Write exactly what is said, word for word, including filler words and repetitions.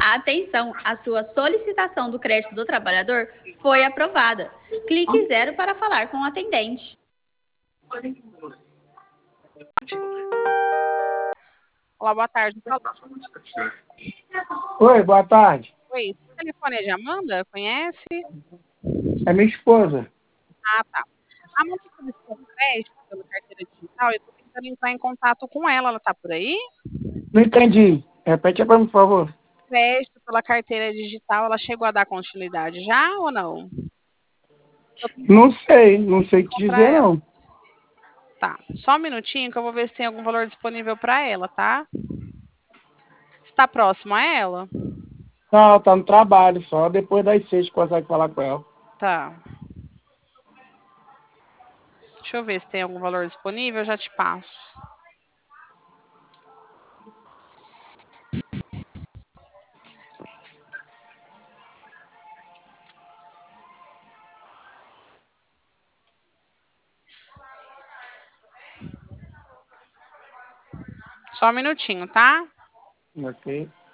Atenção, a sua solicitação do crédito do trabalhador foi aprovada. Clique zero para falar com o atendente. Olá, boa tarde. Oi, boa tarde. Oi, esse telefone é de Amanda? Conhece? É minha esposa. Ah, tá. A Amanda solicitou um crédito pela carteira digital e eu tô tentando entrar em contato com ela. Ela tá por aí? Não entendi. Repete para mim, por favor. Crédito pela carteira digital, ela chegou a dar continuidade já ou não? Não sei, não sei o que Pra dizer, ela. não. Tá, só um minutinho que eu vou ver se tem algum valor disponível para ela, tá? Está próximo a ela? Não, ela tá no trabalho, só depois das seis consegue falar com ela. Tá. Deixa eu ver se tem algum valor disponível, eu já te passo. Só um minutinho, tá? Ok.